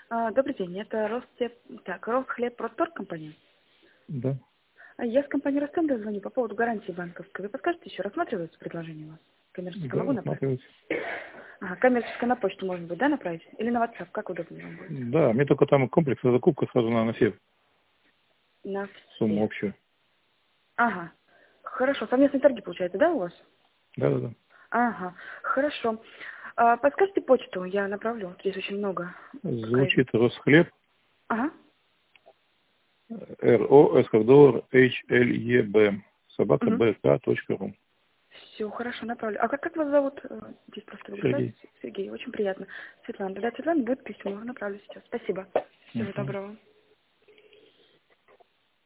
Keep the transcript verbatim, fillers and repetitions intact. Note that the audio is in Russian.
А, добрый день, это Ростеп... так, Росхлебпродторг компания. Да. А Я с компании Ростендер звоню по поводу гарантии банковской. Вы подскажете, еще рассматривается предложение у вас? Коммерческое Да, могу направить? рассматривать. Ага, коммерческое на почту может быть, да, направить? Или на WhatsApp, как удобнее вам будет? Да, мне только там комплексная закупка сразу на, на все На сумму все. общую. Ага. Хорошо, совместные торги получается, да, у вас? Да, да, да. Ага, хорошо. А, подскажите почту, я направлю. Здесь очень много. Какая... Звучит Росхлеб, Ага. эр о, эс как доллар, эйч эл е бэ, собака Угу. бэ ка точка ру. Все, хорошо, направлю. А как, как вас зовут? Э, Здесь просто вы Сергей. Сергей, очень приятно. Светлана, да, Светлана, будет письмо, направлю сейчас. Спасибо. Всего Мгм. доброго.